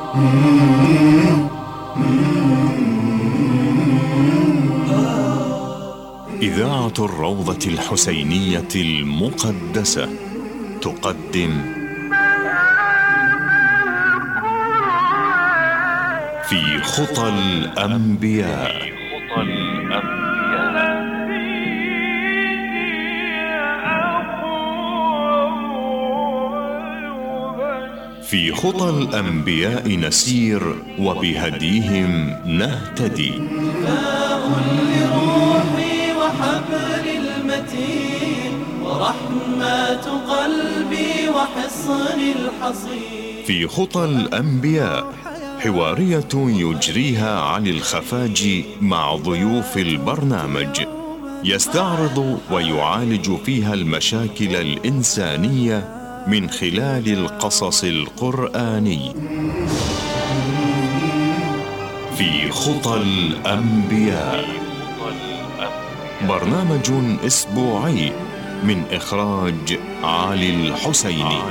إذاعة الروضة الحسينية المقدسة تقدم في خطى الأنبياء. في خطى الأنبياء نسير وبهديهم نهتدي. لروحي وحبل المتين ورحمة قلبي وحصن الحصين. في خطى الأنبياء حوارية يجريها علي الخفاجي مع ضيوف البرنامج، يستعرض ويعالج فيها المشاكل الإنسانية من خلال القصص القرآني. في خطى الأنبياء، برنامج أسبوعي من إخراج علي الحسيني.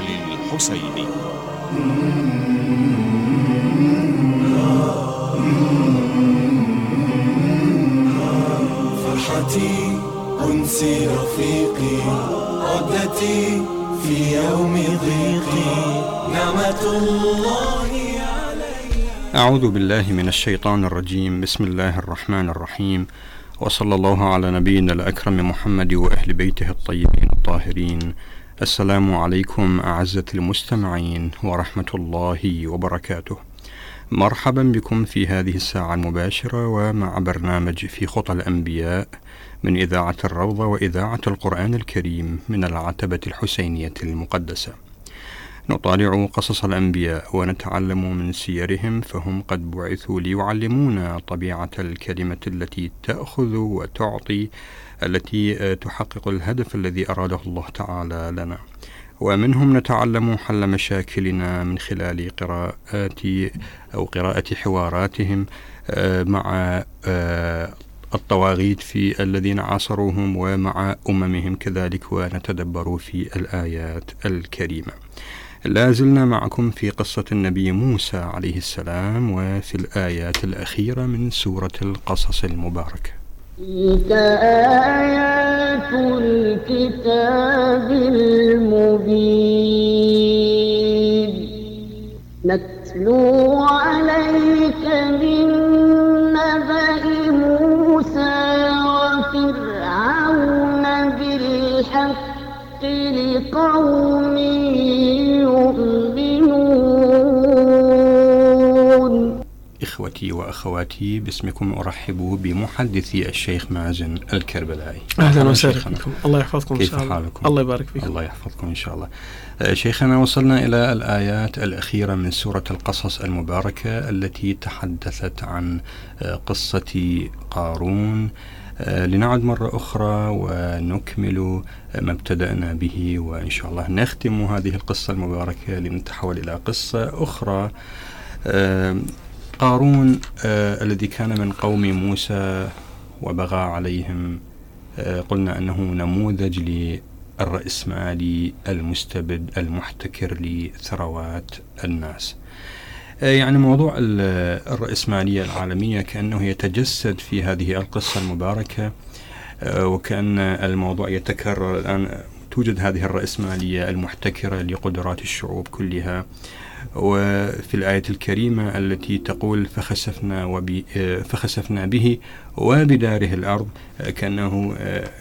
فرحتي أنسي رفيقي، عدتي في يوم ضيقي، نعمة الله علي. أعوذ بالله من الشيطان الرجيم. بسم الله الرحمن الرحيم، وصلى الله على نبينا الأكرم محمد وأهل بيته الطيبين الطاهرين. السلام عليكم أعزة المستمعين ورحمة الله وبركاته. مرحبا بكم في هذه الساعة المباشرة ومع برنامج في خطى الأنبياء من إذاعة الروضة وإذاعة القرآن الكريم من العتبة الحسينية المقدسة. نطالع قصص الأنبياء ونتعلم من سيرهم، فهم قد بعثوا ليعلمونا طبيعة الكلمة التي تأخذ وتعطي، التي تحقق الهدف الذي أراده الله تعالى لنا. ومنهم نتعلم حل مشاكلنا من خلال قراءة حواراتهم مع الطواغيت في الذين عاصروهم ومع أممهم كذلك، ونتدبر في الآيات الكريمة. لا زلنا معكم في قصة النبي موسى عليه السلام وفي الآيات الأخيرة من سورة القصص المباركة. تلك آيات الكتاب المبين نتلو عليك من نبأ موسى وفرعون بالحق لقوم يؤمنون. إخوتي وأخواتي، باسمكم أرحب بمحدثي الشيخ مازن الكربلائي. أهلا وسهلا بكم، الله يحفظكم إن شاء الله. كيف حالكم؟ الله يبارك فيكم. الله يحفظكم إن شاء الله. شيخنا، وصلنا إلى الآيات الأخيرة من سورة القصص المباركة التي تحدثت عن قصة قارون. لنعد مرة أخرى ونكمل ما ابتدأنا به، وإن شاء الله نختم هذه القصة المباركة لنتحول إلى قصة أخرى. قارون الذي كان من قوم موسى وبغى عليهم، قلنا أنه نموذج للرأسمالي المستبد المحتكر لثروات الناس. يعني موضوع الرأسمالية العالمية كأنه يتجسد في هذه القصة المباركة، وكأن الموضوع يتكرر الآن. توجد هذه الرأسمالية المحتكرة لقدرات الشعوب كلها. وفي الآية الكريمة التي تقول فخسفنا به وبداره الأرض، كأنه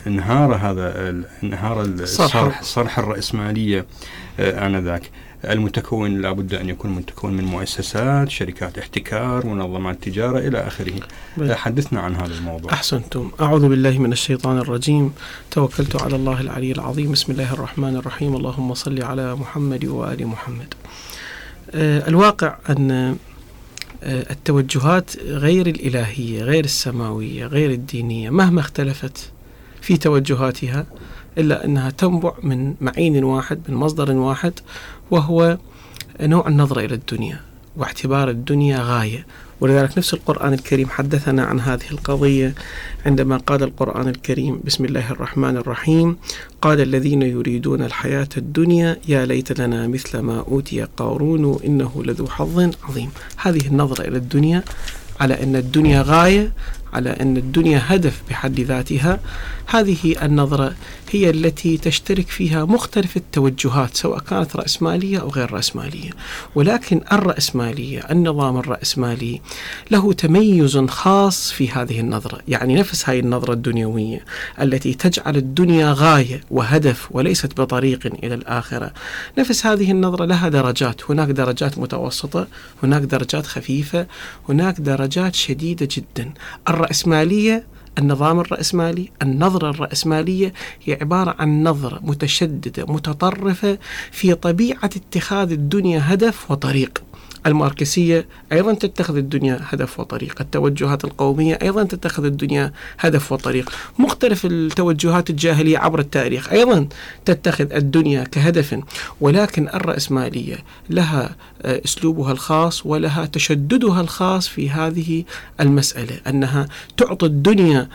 انهار الصرح الرأسمالية آنذاك. المتكون لابد أن يكون متكون من مؤسسات، شركات احتكار، منظمات تجارة إلى آخره. حدثنا عن هذا الموضوع. أحسنتم. أعوذ بالله من الشيطان الرجيم، توكلت على الله العلي العظيم. بسم الله الرحمن الرحيم. اللهم صل على محمد وآل محمد. الواقع أن التوجهات غير الإلهية، غير السماوية، غير الدينية، مهما اختلفت في توجهاتها، إلا أنها تنبع من معين واحد، من مصدر واحد، وهو نوع النظرة إلى الدنيا واعتبار الدنيا غاية. ولذلك نفس القرآن الكريم حدثنا عن هذه القضية عندما قال القرآن الكريم: بسم الله الرحمن الرحيم: قال الذين يريدون الحياة الدنيا يا ليت لنا مثل ما أوتي قارون إنه لذو حظ عظيم. هذه النظرة إلى الدنيا على أن الدنيا غاية، على أن الدنيا هدف بحد ذاتها، هذه النظرة هي التي تشترك فيها مختلف التوجهات سواء كانت رأسمالية أو غير رأسمالية. ولكن الرأسمالية، النظام الرأسمالي له تميز خاص في هذه النظرة. يعني نفس هذه النظرة الدنيوية التي تجعل الدنيا غاية وهدف وليست بطريق إلى الآخرة، نفس هذه النظرة لها درجات. هناك درجات متوسطة، هناك درجات خفيفة، هناك درجات شديدة جدا. الرأسمالية، النظام الرأسمالي، النظرة الرأسمالية هي عبارة عن نظرة متشددة متطرفة في طبيعة اتخاذ الدنيا هدف وطريق. الماركسية أيضا تتخذ الدنيا هدف وطريق، التوجهات القومية أيضا تتخذ الدنيا هدف وطريق، مختلف التوجهات الجاهلية عبر التاريخ أيضا تتخذ الدنيا كهدف. ولكن الرأسمالية لها أسلوبها الخاص ولها تشددها الخاص في هذه المسألة، أنها تعطي الدنيا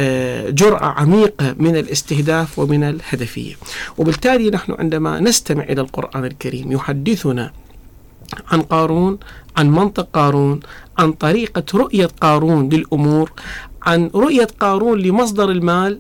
جرعة عميقة من الاستهداف ومن الهدفية. وبالتالي نحن عندما نستمع إلى القرآن الكريم يحدثنا عن قارون، عن منطق قارون، عن طريقة رؤية قارون للأمور، عن رؤية قارون لمصدر المال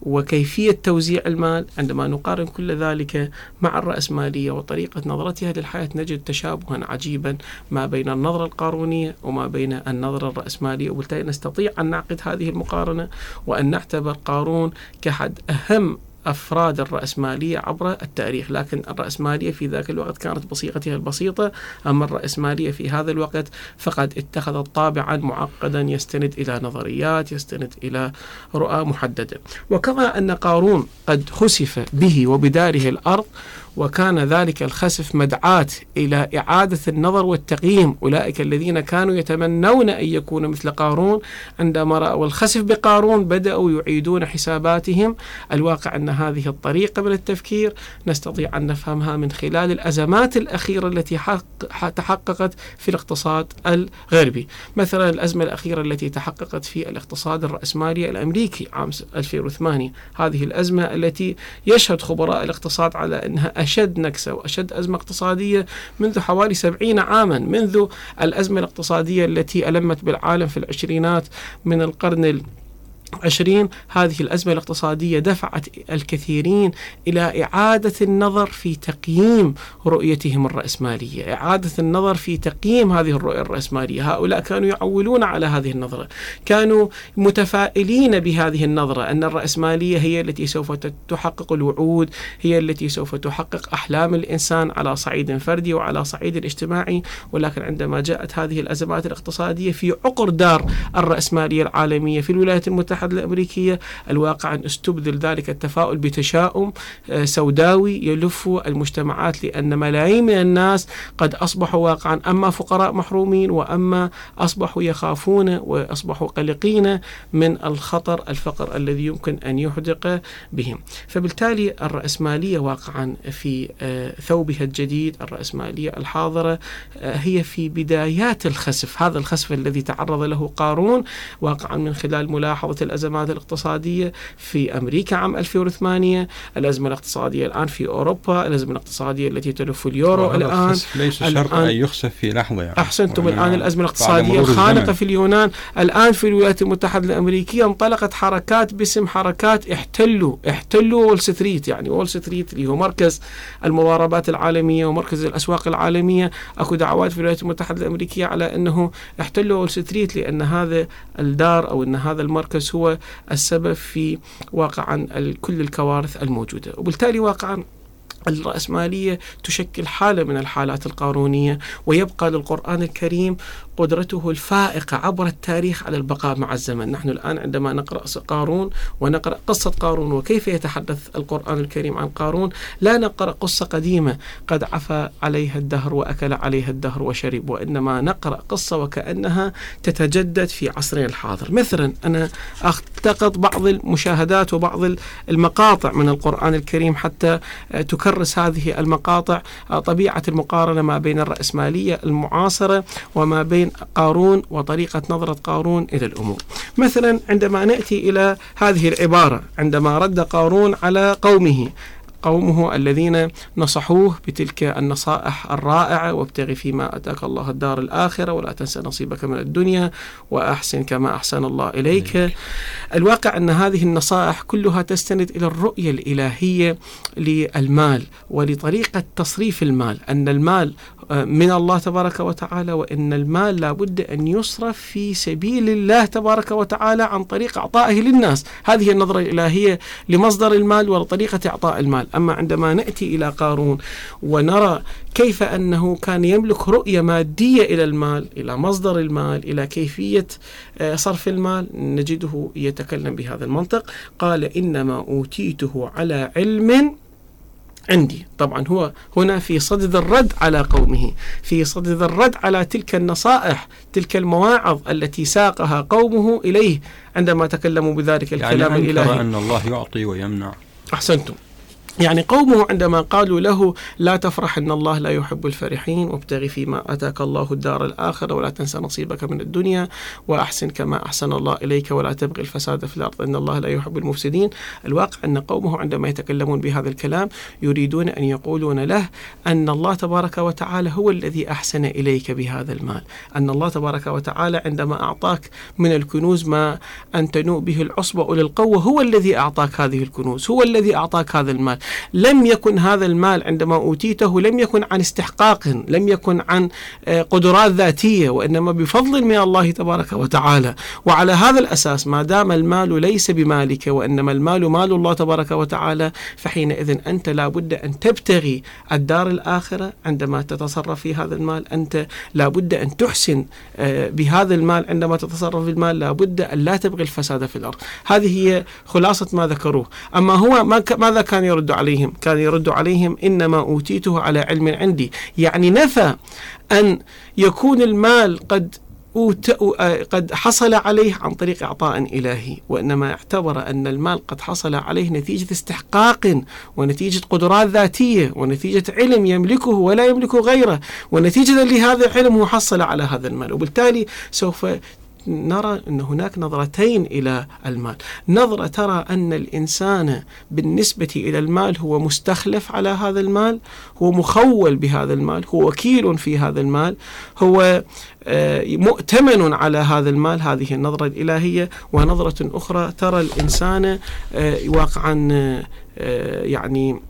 وكيفية توزيع المال، عندما نقارن كل ذلك مع الرأسمالية وطريقة نظرتها للحياة نجد تشابها عجيبا ما بين النظرة القارونية وما بين النظرة الرأسمالية. وبالتالي نستطيع أن نعقد هذه المقارنة وأن نعتبر قارون كأحد أهم أفراد الرأسمالية عبر التاريخ. لكن الرأسمالية في ذاك الوقت كانت بصيغتها البسيطة، أما الرأسمالية في هذا الوقت فقد اتخذت طابعا معقدا يستند إلى نظريات، يستند إلى رؤى محددة. وكما أن قارون قد خسف به وبداره الأرض، وكان ذلك الخسف مدعاة إلى إعادة النظر والتقييم. أولئك الذين كانوا يتمنون أن يكونوا مثل قارون عندما رأوا الخسف بقارون بدأوا يعيدون حساباتهم. الواقع أن هذه الطريقة من التفكير نستطيع أن نفهمها من خلال الأزمات الأخيرة التي تحققت في الاقتصاد الغربي. مثلا الأزمة الأخيرة التي تحققت في الاقتصاد الرأسمالي الأمريكي عام 2008، هذه الأزمة التي يشهد خبراء الاقتصاد على أنها أشد نكسة وأشد أزمة اقتصادية منذ حوالي 70 عاما، منذ الأزمة الاقتصادية التي ألمت بالعالم في العشرينات من القرن 20. هذه الأزمة الاقتصادية دفعت الكثيرين إلى إعادة النظر في تقييم رؤيتهم الرأسمالية، إعادة النظر في تقييم هذه الرؤية الرأسمالية. هؤلاء كانوا يعولون على هذه النظرة، كانوا متفائلين بهذه النظرة أن الرأسمالية هي التي سوف تحقق الوعود، هي التي سوف تحقق أحلام الإنسان على صعيد فردي وعلى صعيد اجتماعي. ولكن عندما جاءت هذه الأزمات الاقتصادية في عقر دار الرأسمالية العالمية في الولايات المتحدة الأمريكية، الواقع أن استبدل ذلك التفاؤل بتشاؤم سوداوي يلف المجتمعات، لأن ملايين من الناس قد أصبحوا واقعا أما فقراء محرومين وأما أصبحوا يخافون وأصبحوا قلقين من الفقر الذي يمكن أن يحدق بهم. فبالتالي الرأسمالية واقعا في ثوبها الجديد، الرأسمالية الحاضرة هي في بدايات الخسف، هذا الخسف الذي تعرض له قارون واقعا من خلال ملاحظة الأزمات الاقتصادية في أمريكا عام 2008، الأزمة الاقتصادية الآن في أوروبا، الأزمة الاقتصادية التي تلف اليورو الآن. ليس شرط أن يخسف في لحظة يعني. أحسنتم. الآن الأزمة الاقتصادية الخانقة في اليونان، الآن في الولايات المتحدة الأمريكية انطلقت حركات باسم حركات احتلوا وول ستريت، يعني وول ستريت اللي هو مركز المضاربات العالمية ومركز الأسواق العالمية. أكو دعوات في الولايات المتحدة الأمريكية على أنه احتلوا وول ستريت لأن هذا الدار أو أن هذا المركز هو السبب في واقعا كل الكوارث الموجودة. وبالتالي واقعا الرأسمالية تشكل حالة من الحالات القارونية، ويبقى للقرآن الكريم قدرته الفائقة عبر التاريخ على البقاء مع الزمن. نحن الآن عندما نقرأ قارون ونقرأ قصة قارون وكيف يتحدث القرآن الكريم عن قارون، لا نقرأ قصة قديمة قد عفى عليها الدهر وأكل عليها الدهر وشرب، وإنما نقرأ قصة وكأنها تتجدد في عصرنا الحاضر. مثلا أنا ألتقط بعض المشاهدات وبعض المقاطع من القرآن الكريم حتى تكرر يكرس هذه المقاطع طبيعة المقارنة ما بين الرأسمالية المعاصرة وما بين قارون وطريقة نظرة قارون إلى الأمور. مثلا عندما نأتي إلى هذه العبارة عندما رد قارون على قومه الذين نصحوه بتلك النصائح الرائعة: وابتغ فيما أتاك الله الدار الآخرة ولا تنسى نصيبك من الدنيا وأحسن كما أحسن الله إليك. الواقع أن هذه النصائح كلها تستند إلى الرؤية الإلهية للمال ولطريقة تصريف المال، أن المال من الله تبارك وتعالى، وأن المال لا بد أن يصرف في سبيل الله تبارك وتعالى عن طريق أعطائه للناس. هذه النظرة الإلهية لمصدر المال وطريقة إعطاء المال. أما عندما نأتي إلى قارون ونرى كيف أنه كان يملك رؤية مادية إلى المال، إلى مصدر المال، إلى كيفية صرف المال، نجده يتكلم بهذا المنطق. قال: إنما أوتيته على علم عندي. طبعا هو هنا في صدد الرد على قومه، في صدد الرد على تلك النصائح، تلك المواعظ التي ساقها قومه إليه عندما تكلموا بذلك الكلام الإلهي. يعني أن الله يعطي ويمنع. أحسنتم. يعني قومه عندما قالوا له: لا تفرح إن الله لا يحب الفرحين، وابتغ فيما أتاك الله الدار الآخرة ولا تنسى نصيبك من الدنيا وأحسن كما أحسن الله إليك ولا تبغي الفساد في الأرض إن الله لا يحب المفسدين. الواقع أن قومه عندما يتكلمون بهذا الكلام يريدون أن يقولون له أن الله تبارك وتعالى هو الذي أحسن إليك بهذا المال، أن الله تبارك وتعالى عندما أعطاك من الكنوز ما أن تنوء به العصبة أولي القوة هو الذي أعطاك هذه الكنوز، هو الذي أعطاك هذا المال. لم يكن هذا المال عندما أوتيته لم يكن عن استحقاق، لم يكن عن قدرات ذاتية، وإنما بفضل من الله تبارك وتعالى. وعلى هذا الأساس ما دام المال ليس بمالك وإنما المال مال الله تبارك وتعالى، فحينئذ أنت لا بد أن تبتغي الدار الآخرة عندما تتصرف في هذا المال. أنت لا بد أن تحسن بهذا المال عندما تتصرف في المال، لا بد أن لا تبغي الفساد في الأرض. هذه هي خلاصة ما ذكروه. أما هو ماذا كان يرد عليهم؟ كان يرد عليهم: إنما أوتيته على علم عندي. يعني نفى أن يكون المال قد حصل عليه عن طريق إعطاء إلهي، وإنما اعتبر أن المال قد حصل عليه نتيجة استحقاق ونتيجة قدرات ذاتية ونتيجة علم يملكه ولا يملكه غيره، ونتيجة لهذا العلم هو حصل على هذا المال. وبالتالي سوف نرى أن هناك نظرتين إلى المال. نظرة ترى أن الإنسان بالنسبة إلى المال هو مستخلف على هذا المال، هو مخول بهذا المال، هو وكيل في هذا المال، هو مؤتمن على هذا المال. هذه النظرة الإلهية. ونظرة أخرى ترى الإنسان واقعا يعني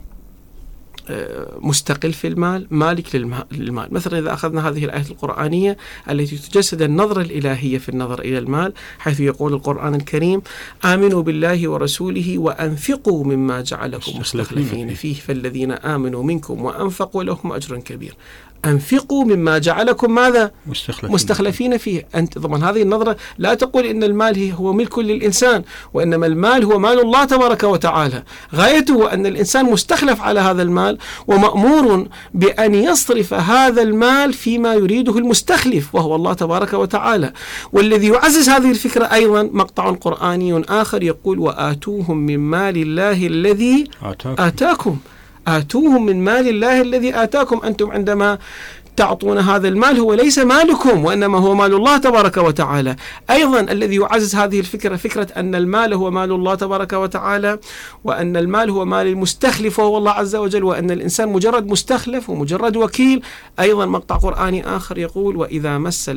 مستقل في المال، مالك للمال. مثلا إذا أخذنا هذه الآية القرآنية التي تجسد النظرة الإلهية في النظر إلى المال، حيث يقول القرآن الكريم: آمنوا بالله ورسوله وأنفقوا مما جعلكم مستخلفين فيه فالذين آمنوا منكم وأنفقوا لهم أجر كبير. أنفقوا مما جعلكم ماذا؟ مستخلفين فيه. أنت طبعا هذه النظرة لا تقول إن المال هو ملك للإنسان، وإنما المال هو مال الله تبارك وتعالى. غايته أن الإنسان مستخلف على هذا المال ومأمور بأن يصرف هذا المال فيما يريده المستخلف وهو الله تبارك وتعالى. والذي يعزز هذه الفكرة أيضا مقطع قرآني آخر يقول: وآتوهم من مال الله الذي آتاكم. آتوهم من مال الله الذي آتاكم. أنتم عندما تعطون هذا المال هو ليس مالكم وإنما هو مال الله تبارك وتعالى. أيضا الذي يعزز هذه الفكرة فكرة أن المال هو مال الله تبارك وتعالى، وأن المال هو مال المستخلف وهو الله عز وجل، وأن الإنسان مجرد مستخلف ومجرد وكيل. أيضا مقطع قرآني آخر يقول: وإذا مس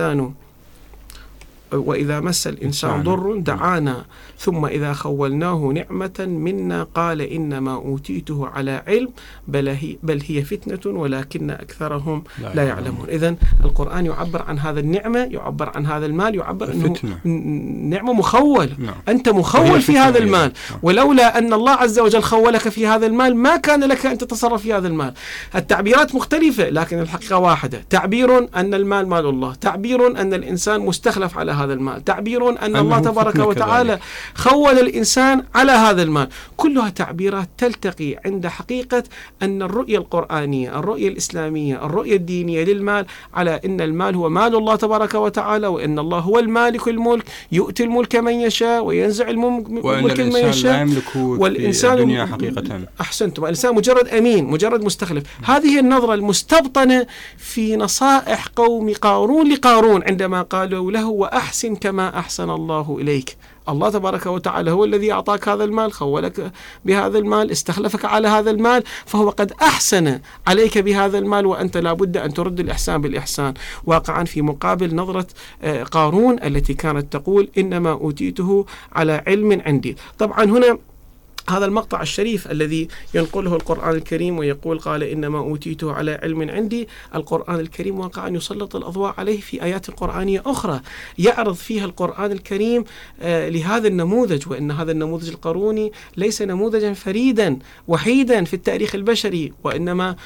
الإنسان ضر دعانا ثم إذا خولناه نعمة منا قال إنما أوتيته على علم بل هي فتنة ولكن أكثرهم لا يعلمون. إذن القرآن يعبر عن هذا النعمة، يعبر عن هذا المال، يعبر أنه نعمة مخول. أنت مخول في هذا المال، ولولا أن الله عز وجل خولك في هذا المال ما كان لك أن تتصرف في هذا المال. التعبيرات مختلفة لكن الحقيقة واحدة. تعبير أن المال مال الله، تعبير أن الإنسان مستخلف على هذا هذا المال، تعبير أن الله تبارك وتعالى خول الإنسان على هذا المال. كلها تعبيرات تلتقي عند حقيقة أن الرؤية القرآنية، الرؤية الإسلامية، الرؤية الدينية للمال على أن المال هو مال الله تبارك وتعالى، وأن الله هو المالك الملك، يؤتي الملك من يشاء وينزع الملك من يشاء، والإنسان الدنيا حقيقة. أحسنتم، الإنسان مجرد أمين، مجرد مستخلف. هذه النظرة المستبطنة في نصائح قوم قارون لقارون عندما قالوا له وأحسن كما أحسن الله إليك. الله تبارك وتعالى هو الذي أعطاك هذا المال، خولك بهذا المال، استخلفك على هذا المال، فهو قد أحسن عليك بهذا المال، وأنت لابد أن ترد الإحسان بالإحسان. واقعا في مقابل نظرة قارون التي كانت تقول إنما أوتيته على علم عندي. طبعا هنا هذا المقطع الشريف الذي ينقله القرآن الكريم ويقول قال إنما أوتيته على علم عندي، القرآن الكريم واقعا يسلط الأضواء عليه في آيات قرآنية أخرى يعرض فيها القرآن الكريم لهذا النموذج، وإن هذا النموذج القاروني ليس نموذجا فريدا وحيدا في التاريخ البشري، وإنما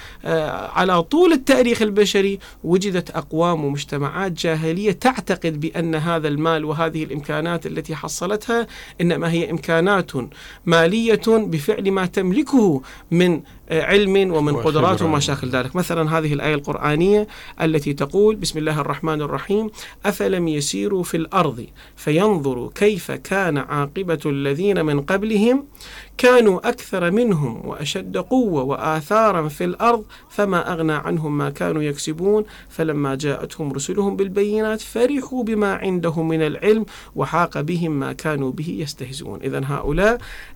على طول التاريخ البشري وجدت أقوام ومجتمعات جاهلية تعتقد بأن هذا المال وهذه الإمكانات التي حصلتها إنما هي إمكانات مالية بفعل ما تملكه من علم ومن قدرات وما شاكل ذلك. مثلا هذه الآية القرآنية التي تقول بسم الله الرحمن الرحيم أفلم يسيروا في الأرض فينظروا كيف كان عاقبة الذين من قبلهم كانوا أكثر منهم وأشد قوة وآثارا في الأرض فما أغنى عنهم ما كانوا يكسبون فلما جاءتهم رسلهم بالبينات فرحوا بما عندهم من العلم وحاق بهم ما كانوا به يستهزئون. إذن هؤلاء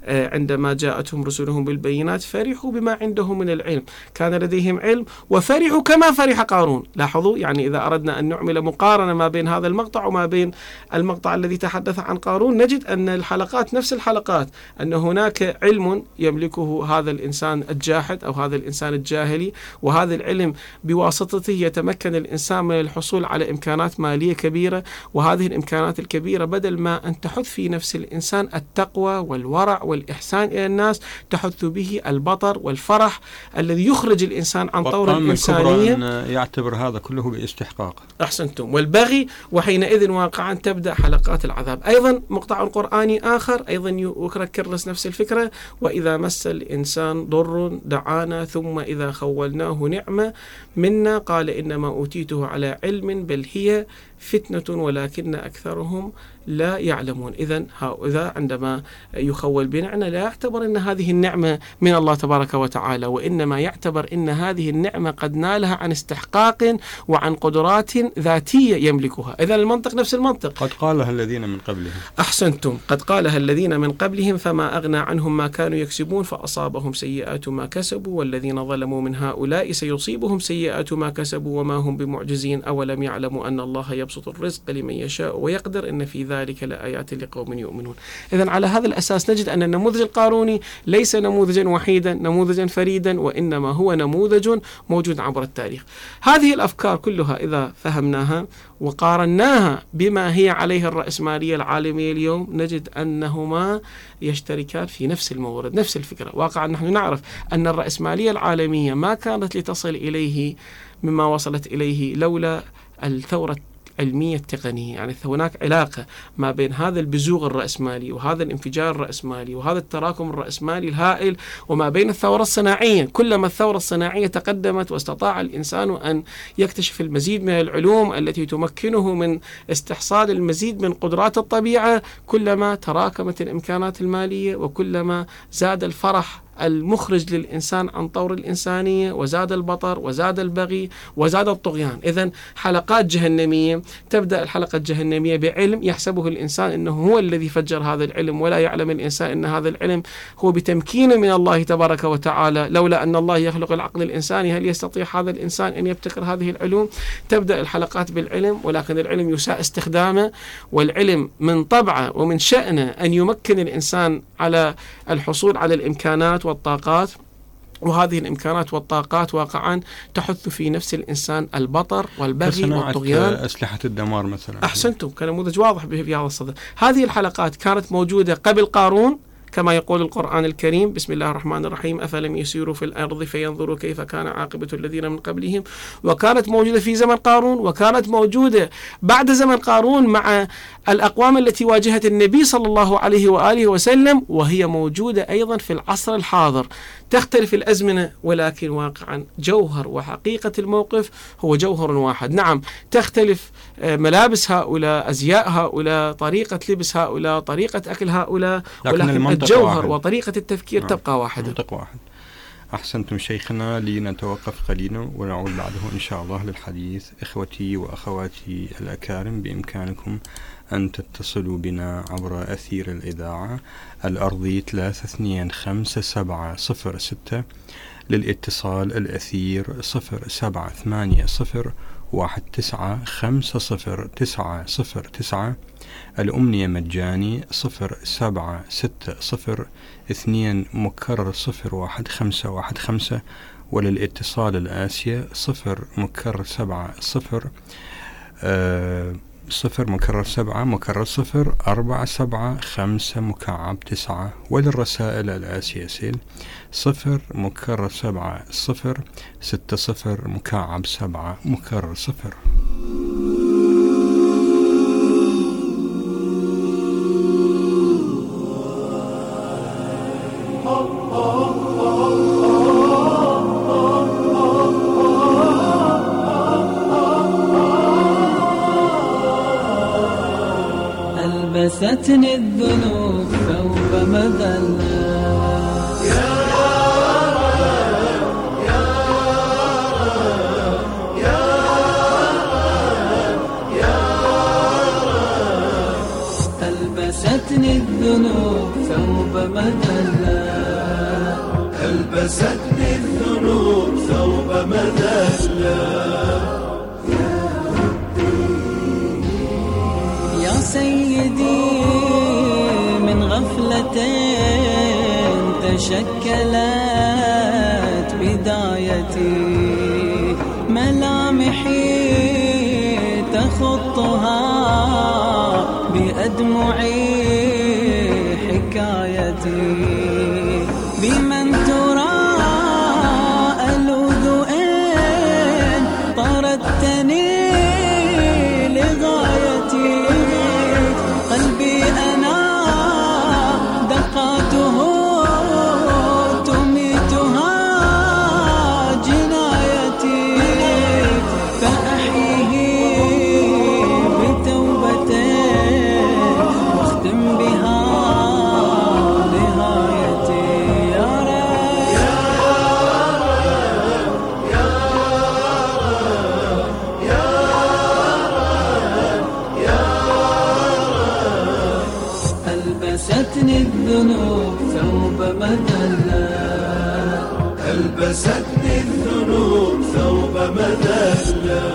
عندما جاءتهم رسلهم بالبينات فرحوا بما عندهم من العلم، كان لديهم علم وفرحوا كما فرح قارون. لاحظوا، يعني إذا أردنا أن نعمل مقارنة ما بين هذا المقطع وما بين المقطع الذي تحدث عن قارون نجد أن الحلقات نفس الحلقات، أن هناك علم يملكه هذا الإنسان الجاحد أو هذا الإنسان الجاهلي، وهذا العلم بواسطته يتمكن الإنسان من الحصول على إمكانات مالية كبيرة، وهذه الإمكانات الكبيرة بدل ما أن تحث في نفس الإنسان التقوى والورع والإحسان إلى الناس تحث به البطر والفرح الذي يخرج الإنسان عن طور الإنسانية. يعتبر هذا كله باستحقاق. أحسنتم، والبغي، وحينئذ واقعا تبدأ حلقات العذاب. أيضا مقطع قرآني آخر أيضا يكرس نفس الفكرة وإذا مس الإنسان ضر دعانا ثم إذا خولناه نعمة منا قال إنما أوتيته على علم بل هي فتنة ولكن أكثرهم لا يعلمون. إذن هؤلاء عندما يخول بنعمة لا يعتبر أن هذه النعمة من الله تبارك وتعالى، وإنما يعتبر أن هذه النعمة قد نالها عن استحقاق وعن قدرات ذاتية يملكها. إذن المنطق نفس المنطق. قد قالها الذين من قبلهم. أحسنتم، قد قالها الذين من قبلهم فما أغنى عنهم ما كانوا يكسبون فأصابهم سيئات ما كسبوا والذين ظلموا من هؤلاء سيصيبهم سيئات ما كسبوا وما هم بمعجزين أولم يعلموا أن الله يبسط الرزق لمن يشاء ويقدر إن في ذلك لآيات لقوم يؤمنون. إذن على هذا الأساس نجد أن النموذج القاروني ليس نموذجا وحيدا، نموذجا فريدا، وإنما هو نموذج موجود عبر التاريخ. هذه الأفكار كلها إذا فهمناها وقارناها بما هي عليه الرأسمالية العالمية اليوم نجد أنهما يشتركان في نفس المورد، نفس الفكرة. واقعا نحن نعرف أن الرأسمالية العالمية ما كانت لتصل إليه مما وصلت إليه لولا الثورة علمية التقنية. يعني هناك علاقة ما بين هذا البزوغ الرأسمالي وهذا الانفجار الرأسمالي وهذا التراكم الرأسمالي الهائل وما بين الثورة الصناعية. كلما الثورة الصناعية تقدمت واستطاع الإنسان أن يكتشف المزيد من العلوم التي تمكنه من استحصال المزيد من قدرات الطبيعة كلما تراكمت الإمكانات المالية وكلما زاد الفرح المخرج للإنسان عن طور الإنسانية وزاد البطر وزاد البغي وزاد الطغيان. إذن حلقات جهنمية، تبدأ الحلقة الجهنمية بعلم يحسبه الإنسان أنه هو الذي فجر هذا العلم، ولا يعلم الإنسان أن هذا العلم هو بتمكين من الله تبارك وتعالى. لولا أن الله يخلق العقل الإنساني هل يستطيع هذا الإنسان أن يبتكر هذه العلوم؟ تبدأ الحلقات بالعلم، ولكن العلم يساء استخدامه، والعلم من طبعه ومن شأنه أن يمكن الإنسان على الحصول على الإمكانات والطاقات، وهذه الإمكانات والطاقات واقعا تحث في نفس الإنسان البطر والبغي والطغيان. أسلحة الدمار مثلا. أحسنتم، كان نموذج واضح في هذا الصدد. هذه الحلقات كانت موجودة قبل قارون كما يقول القرآن الكريم بسم الله الرحمن الرحيم أفلم يسيروا في الأرض فينظروا كيف كان عاقبة الذين من قبلهم، وكانت موجودة في زمن قارون، وكانت موجودة بعد زمن قارون مع الأقوام التي واجهت النبي صلى الله عليه وآله وسلم، وهي موجودة أيضا في العصر الحاضر. تختلف الأزمنة ولكن واقعا جوهر وحقيقة الموقف هو جوهر واحد. نعم تختلف ملابس هؤلاء، أزياء هؤلاء، طريقة لبس هؤلاء، طريقة أكل هؤلاء، ولكن الجوهر وطريقة التفكير تبقى واحدة. أحسنتم شيخنا. لنتوقف قليلا ونعود بعده إن شاء الله للحديث. إخوتي وأخواتي الأكارم، بإمكانكم أن تتصلوا بنا عبر أثير الإذاعة الأرضي 325706 للاتصال الأثير 078019500909. الأمنية مجاني 0760-2-01515، وللاتصال الآسيا 0*7*0*7*0*475/9، وللرسائل الآسيا سيل 0*7*060/7/0. ألبستني الذنوب ثوب مذلة، يا رب يا رب يا رب يا رب. ألبستني الذنوب ثوب مذلة، ألبستني الذنوب ثوب مذلة. يا سيدي من غفلتين تشكلت بدايتي، ملامحي تخطها بأدمعي حكايتي، بمن ترى ألوذ إن طردتني لغايتي، قلبي أنا دقاته تميتها جنايتي، فأحيه بتوبتين واختم بها نهايتي. يا رب يا رب يا رب يا رب يا رب. ألبستني الذنوب ثوب مذلة، ألبستني الذنوب ثوب مذلة.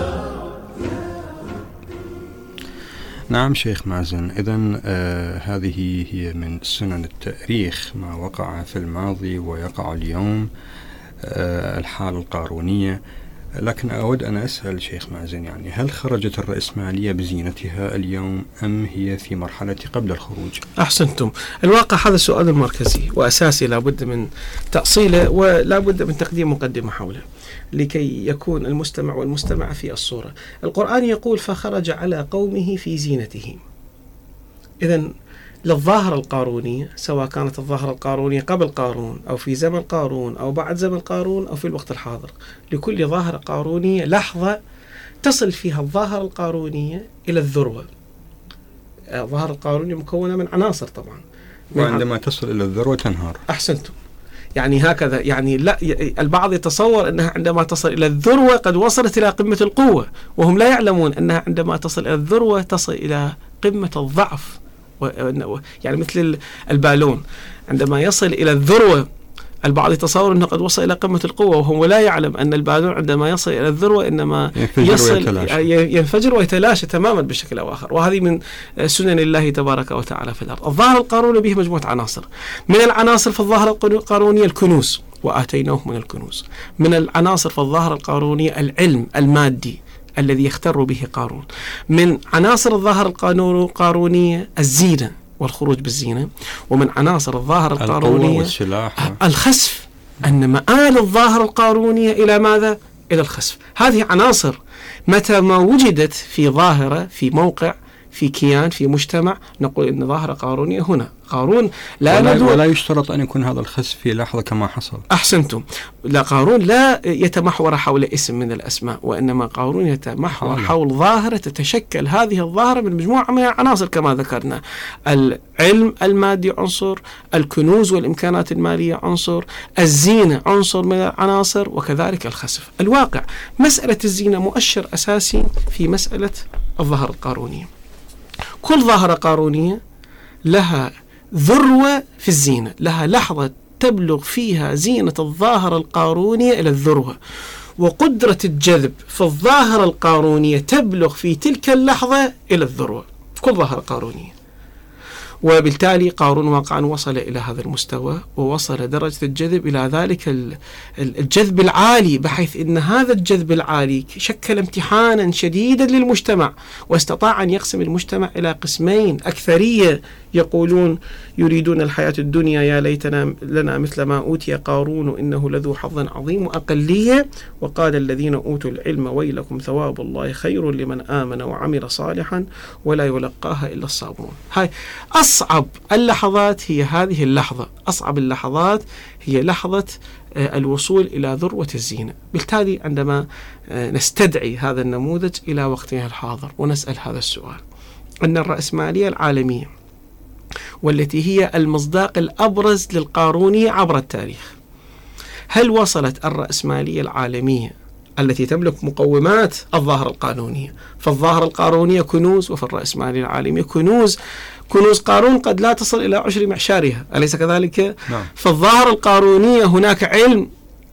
نعم شيخ مازن، إذن هذه هي من سنن التاريخ، ما وقع في الماضي ويقع اليوم، الحالة القارونية. لكن أود أن أسأل شيخ مازن، يعني هل خرجت الرأسمالية بزينتها اليوم أم هي في مرحلة قبل الخروج؟ أحسنتم. الواقع هذا السؤال المركزي وأساسي لابد من تأصيله ولابد من تقديم مقدمة حوله لكي يكون المستمع والمستمع في الصورة. القرآن يقول فخرج على قومه في زينته. إذن للظاهرة القارونية، سواء كانت الظاهرة القارونية قبل قارون أو في زمن قارون أو بعد زمن قارون أو في الوقت الحاضر، لكل ظاهرة قارونية لحظة تصل فيها الظاهرة القارونية إلى الذروة. الظاهرة القارونية مكونة من عناصر طبعا، وعندما تصل إلى الذروة تنهار. أحسنتم. يعني هكذا، يعني لا البعض يتصور أنها عندما تصل إلى الذروة قد وصلت إلى قمة القوة، وهم لا يعلمون أنها عندما تصل إلى الذروة تصل إلى قمة الضعف. يعني مثل البالون عندما يصل إلى الذروة، البعض يتصور أنه قد وصل إلى قمة القوة، وهو لا يعلم أن البالون عندما يصل إلى الذروة إنما ينفجر ويتلاشى تماما بشكل أو آخر. وهذه من سنن الله تبارك وتعالى في الأرض. الظاهر القاروني به مجموعة عناصر. من العناصر في الظاهرة القارونية الكنوز، وآتيناهم من الكنوز. من العناصر في الظاهرة القارونية العلم المادي الذي يختر به قارون. من عناصر الظاهرة القارونية الزينة، والخروج بالزينة، ومن عناصر الظاهرة القوة القارونية والسلاح الخسف، أن مآل الظاهرة القارونية إلى ماذا؟ إلى الخسف. هذه عناصر متى ما وجدت في ظاهرة، في موقع، في كيان، في مجتمع، نقول إن ظاهرة قارونية هنا. قارون ولا يشترط أن يكون هذا الخسف في لحظة كما حصل. أحسنتم. لا، قارون لا يتمحور حول اسم من الأسماء، وإنما قارون يتمحور حول ظاهرة تتشكل هذه الظاهرة من مجموعة من العناصر كما ذكرنا. العلم المادي عنصر، الكنوز والإمكانات المالية عنصر، الزينة عنصر من العناصر، وكذلك الخسف. الواقع مسألة الزينة مؤشر أساسي في مسألة الظاهرة القارونية. كل ظاهرة قارونية لها ذروة في الزينة، لها لحظة تبلغ فيها زينة الظاهرة القارونية إلى الذروة، وقدرة الجذب في الظاهرة القارونية تبلغ في تلك اللحظة إلى الذروة في كل ظاهرة قارونية. وبالتالي قارون واقعا وصل إلى هذا المستوى، ووصل درجة الجذب إلى ذلك الجذب العالي، بحيث أن هذا الجذب العالي شكل امتحانا شديدا للمجتمع، واستطاع أن يقسم المجتمع إلى قسمين: أكثرية يقولون يريدون الحياة الدنيا يا ليتنا لنا مثل ما أوتي قارون إنه لذو حظ عظيم، وأقلية وقال الذين أوتوا العلم ويلكم ثواب الله خير لمن آمن وعمل صالحا ولا يلقاها إلا الصابرون. هاي أصعب اللحظات، هي هذه اللحظة. أصعب اللحظات هي لحظة الوصول إلى ذروة الزينة. بالتالي عندما نستدعي هذا النموذج إلى وقتنا الحاضر ونسأل هذا السؤال، أن الرأسمالية العالمية والتي هي المصداق الأبرز للقارونية عبر التاريخ، هل وصلت الرأسمالية العالمية التي تملك مقومات الظاهرة القانونية؟ فالظاهرة القارونية كنوز، وفي الرأسمالية العالمية كنوز قارون قد لا تصل إلى عشر معشارها، أليس كذلك؟ نعم. فالظاهرة القارونية هناك علم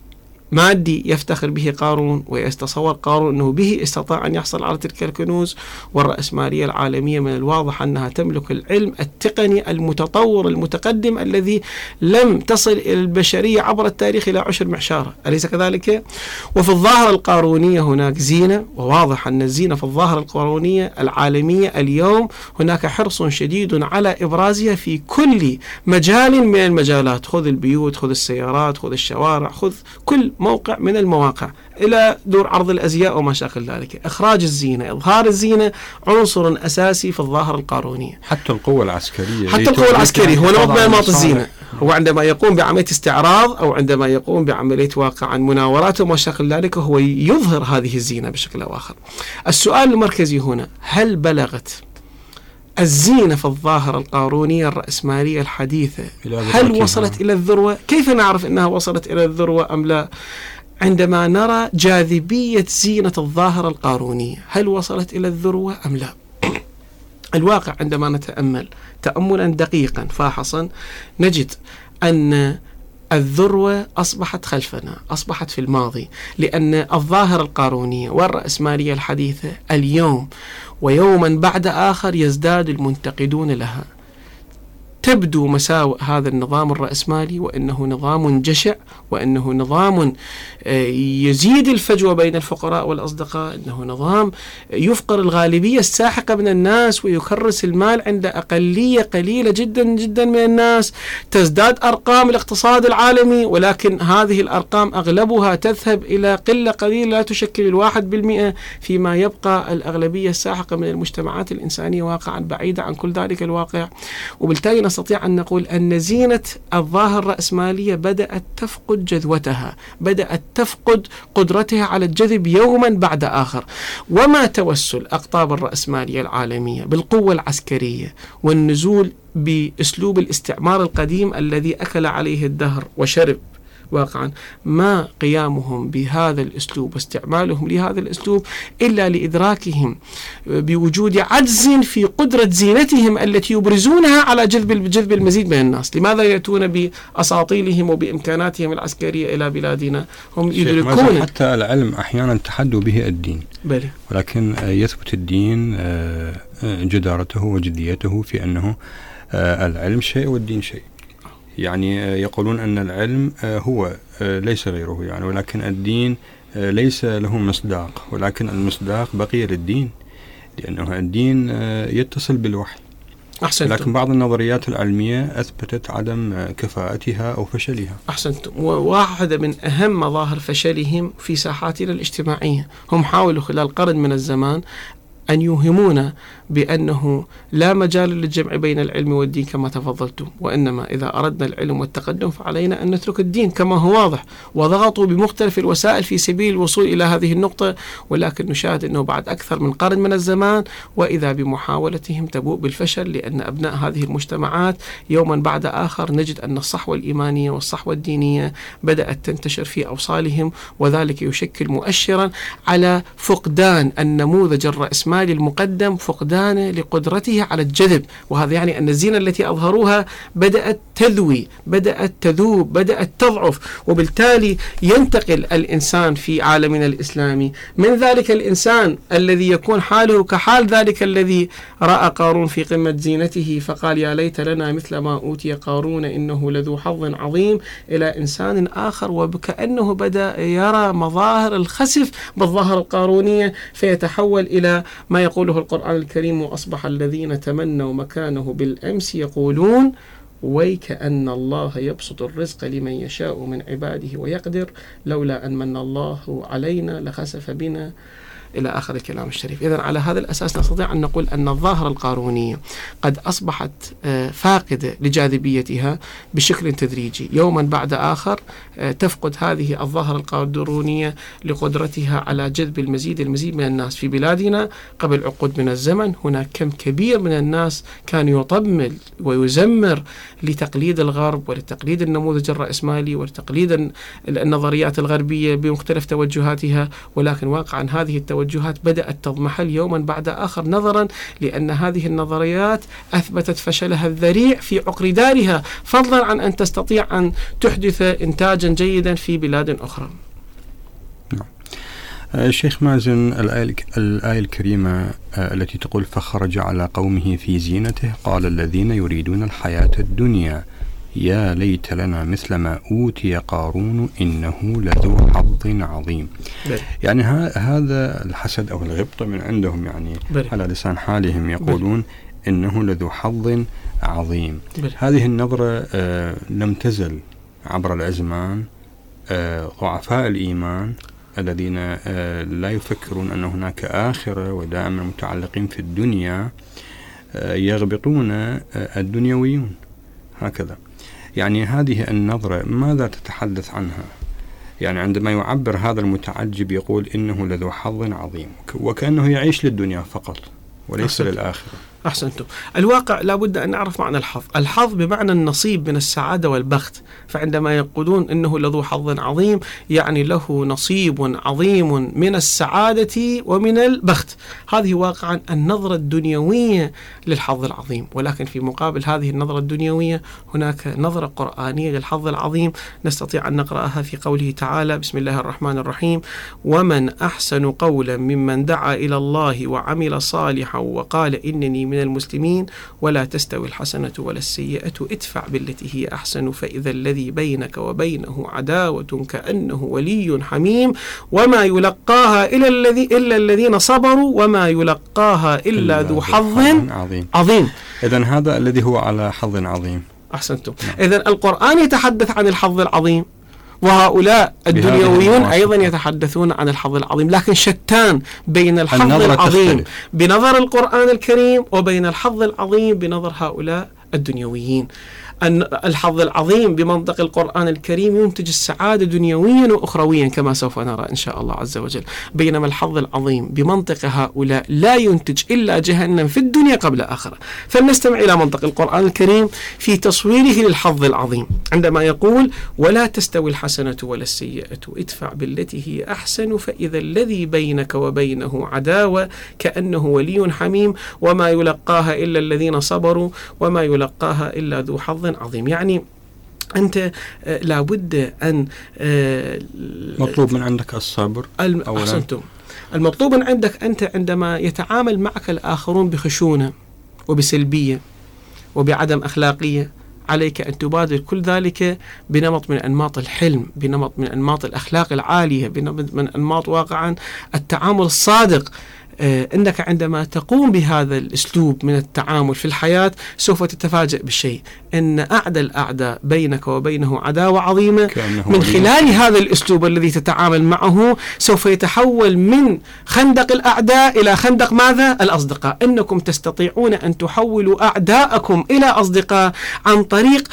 مادي يفتخر به قارون، ويتصور قارون أنه به استطاع أن يحصل على تلك الكنوز. والرأسمالية العالمية من الواضح أنها تملك العلم التقني المتطور المتقدم الذي لم تصل إلى البشرية عبر التاريخ إلى عشر معشارة، أليس كذلك؟ وفي الظاهرة القارونية هناك زينة، وواضح أن الزينة في الظاهرة القارونية العالمية اليوم هناك حرص شديد على إبرازها في كل مجال من المجالات. خذ البيوت، خذ السيارات، خذ الشوارع، خذ كل موقع من المواقع، إلى دور عرض الأزياء وما شاكل ذلك. إخراج الزينة، إظهار الزينة عنصر أساسي في الظاهرة القارونية. حتى القوة العسكرية، حتى القوة العسكرية هو نمط من أنماط الزينة. هو عندما يقوم بعملية استعراض أو عندما يقوم بعملية واقعا مناورات وما شاكل ذلك، هو يظهر هذه الزينة بشكل أو آخر. السؤال المركزي هنا: هل بلغت الزينة في الظاهرة القارونية الرأسمالية الحديثة، هل وصلت إلى الذروة؟ كيف نعرف أنها وصلت إلى الذروة أم لا؟ عندما نرى جاذبية زينة الظاهرة القارونية، هل وصلت إلى الذروة أم لا؟ الواقع عندما نتأمل تأملا دقيقا فاحصا، نجد أن الذروة أصبحت خلفنا، أصبحت في الماضي، لأن الظاهرة القارونية والرأسمالية الحديثة اليوم ويوما بعد آخر يزداد المنتقدون لها. تبدو مساوئ هذا النظام الرأسمالي، وأنه نظام جشع، وأنه نظام يزيد الفجوة بين الفقراء والأصدقاء، أنه نظام يفقر الغالبية الساحقة من الناس ويكرس المال عند أقلية قليلة جدا جدا من الناس. تزداد أرقام الاقتصاد العالمي، ولكن هذه الأرقام أغلبها تذهب إلى قلة قليلة لا تشكل 1%، فيما يبقى الأغلبية الساحقة من المجتمعات الإنسانية واقعا بعيدة عن كل ذلك الواقع. وبالتالي نستطيع أن نقول أن زينة الظاهرة الرأسمالية بدأت تفقد جذوتها، بدأت تفقد قدرتها على الجذب يوما بعد آخر. وما توسل أقطاب الرأسمالية العالمية بالقوة العسكرية والنزول بأسلوب الاستعمار القديم الذي أكل عليه الدهر وشرب، واقعا ما قيامهم بهذا الأسلوب واستعمالهم لهذا الأسلوب إلا لإدراكهم بوجود عجز في قدرة زينتهم التي يبرزونها على جذب المزيد من الناس. لماذا يأتون بأساطيلهم وبإمكاناتهم العسكرية إلى بلادنا؟ هم يدركون حتى العلم أحيانا تحدوا به الدين، بلي. ولكن يثبت الدين جدارته وجديته في أنه العلم شيء والدين شيء. يعني يقولون أن العلم هو ليس غيره، يعني ولكن الدين ليس له مصداق، ولكن المصداق بقي للدين، لأنه الدين يتصل بالوحي. أحسنتم. لكن بعض النظريات العلمية أثبتت عدم كفاءتها أو فشلها. أحسنتم. وواحدة من أهم مظاهر فشلهم في ساحاتنا الاجتماعية، هم حاولوا خلال قرن من الزمان أن يوهمونا بأنه لا مجال للجمع بين العلم والدين كما تفضلتم، وإنما إذا أردنا العلم والتقدم فعلينا أن نترك الدين كما هو واضح، وضغطوا بمختلف الوسائل في سبيل الوصول إلى هذه النقطة. ولكن نشاهد أنه بعد أكثر من قرن من الزمان وإذا بمحاولتهم تبوء بالفشل، لأن أبناء هذه المجتمعات يوما بعد آخر نجد أن الصحوة الإيمانية والصحوة الدينية بدأت تنتشر في أوصالهم، وذلك يشكل مؤشرا على فقدان النموذج الرأسمالي المقدم، فقدان لقدرته على الجذب. وهذا يعني أن الزينة التي أظهروها بدأت تذوي، بدأت تذوب، بدأت تضعف، وبالتالي ينتقل الإنسان في عالمنا الإسلامي من ذلك الإنسان الذي يكون حاله كحال ذلك الذي رأى قارون في قمة زينته فقال يا ليت لنا مثل ما أوتي قارون إنه لذو حظ عظيم، إلى إنسان آخر وكأنه بدأ يرى مظاهر الخسف بالظاهرة القارونية، فيتحول إلى ما يقوله القرآن الكريم وأصبح الذين تمنوا مكانه بالأمس يقولون ويكأن الله يبسط الرزق لمن يشاء من عباده ويقدر لولا أن من الله علينا لخسف بنا، إلى آخر الكلام الشريف. إذن على هذا الأساس نستطيع أن نقول أن الظاهرة القارونية قد أصبحت فاقدة لجاذبيتها بشكل تدريجي، يوما بعد آخر تفقد هذه الظاهرة القارونية لقدرتها على جذب المزيد من الناس. في بلادنا قبل عقود من الزمن هناك كم كبير من الناس كان يطمل ويزمر لتقليد الغرب ولتقليد النموذج الرأسمالي ولتقليد النظريات الغربية بمختلف توجهاتها، ولكن واقعا هذه التوجهات بدأت تضمحل يوما بعد آخر، نظرا لأن هذه النظريات أثبتت فشلها الذريع في عقر دارها، فضلا عن أن تستطيع أن تحدث إنتاجا جيدا في بلاد أخرى. الشيخ مازن، الآية الكريمة التي تقول فخرج على قومه في زينته قال الذين يريدون الحياة الدنيا يا ليت لنا مثل ما أوتي قارون إنه لذو حظ عظيم. يعني هذا الحسد أو الغبطة من عندهم، يعني على لسان حالهم يقولون إنه لذو حظ عظيم. هذه النظرة لم تزل عبر الأزمان. ضعفاء الإيمان الذين لا يفكرون أن هناك آخرة ودائما متعلقين في الدنيا يغبطون الدنيويون هكذا. يعني هذه النظرة ماذا تتحدث عنها؟ يعني عندما يعبر هذا المتعجب يقول إنه لذو حظ عظيم، وكأنه يعيش للدنيا فقط وليس للآخرة. أحسنتم. الواقع لابد أن نعرف معنى الحظ. الحظ بمعنى النصيب من السعادة والبخت، فعندما يقولون إنه لذو حظ عظيم يعني له نصيب عظيم من السعادة ومن البخت. هذه واقعا النظرة الدنيوية للحظ العظيم، ولكن في مقابل هذه النظرة الدنيوية هناك نظرة قرآنية للحظ العظيم نستطيع أن نقرأها في قوله تعالى بسم الله الرحمن الرحيم ومن أحسن قولا ممن دعا إلى الله وعمل صالحا وقال إنني من المسلمين ولا تستوي الحسنة ولا السيئة ادفع بالتي هي أحسن فإذا الذي بينك وبينه عداوة كأنه ولي حميم وما يلقاها إلا الذين صبروا وما يلقاها إلا ذو حظ عظيم. إذن هذا الذي هو على حظ عظيم. أحسنتم. إذن القرآن يتحدث عن الحظ العظيم، وهؤلاء الدنيويون أيضا يتحدثون عن الحظ العظيم، لكن شتان بين الحظ العظيم بنظر القرآن الكريم وبين الحظ العظيم بنظر هؤلاء الدنيويين. أن الحظ العظيم بمنطق القرآن الكريم ينتج السعادة دنيويا وأخرويا كما سوف نرى إن شاء الله عز وجل، بينما الحظ العظيم بمنطق هؤلاء لا ينتج إلا جهنم في الدنيا قبل آخرة. فلنستمع إلى منطق القرآن الكريم في تصويره للحظ العظيم عندما يقول ولا تستوي الحسنة ولا السيئة ادفع بالتي هي أحسن فإذا الذي بينك وبينه عداوة كأنه ولي حميم وما يلقاها إلا الذين صبروا وما يلقاها إلا ذو حظ عظيم. يعني أنت لابد أن مطلوب من عندك الصبر أولا. المطلوب من عندك أنت عندما يتعامل معك الآخرون بخشونة وبسلبية وبعدم أخلاقية عليك أن تبادر كل ذلك بنمط من أنماط الحلم، بنمط من أنماط الأخلاق العالية، بنمط من أنماط واقعا التعامل الصادق. أنك عندما تقوم بهذا الأسلوب من التعامل في الحياة سوف تتفاجأ بالشيء أن أعدى الأعداء بينك وبينه عداوة عظيمة. من خلال هذا الأسلوب الذي تتعامل معه سوف يتحول من خندق الأعداء إلى خندق ماذا؟ الأصدقاء. إنكم تستطيعون أن تحولوا أعداءكم إلى أصدقاء عن طريق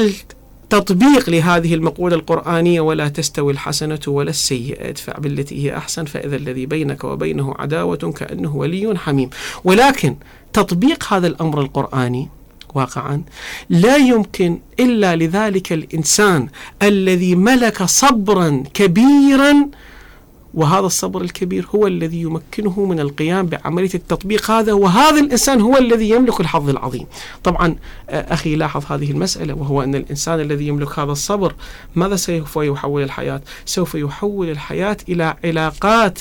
تطبيق لهذه المقولة القرآنية: ولا تستوي الحسنة ولا السيئة، ادفع بالتي هي أحسن فإذا الذي بينك وبينه عداوة كأنه ولي حميم. ولكن تطبيق هذا الأمر القرآني واقعا لا يمكن إلا لذلك الإنسان الذي ملك صبرا كبيرا، وهذا الصبر الكبير هو الذي يمكنه من القيام بعملية التطبيق هذا، وهذا الإنسان هو الذي يملك الحظ العظيم. طبعا أخي لاحظ هذه المسألة، وهو أن الإنسان الذي يملك هذا الصبر ماذا سوف يحول الحياة؟ سوف يحول الحياة إلى علاقات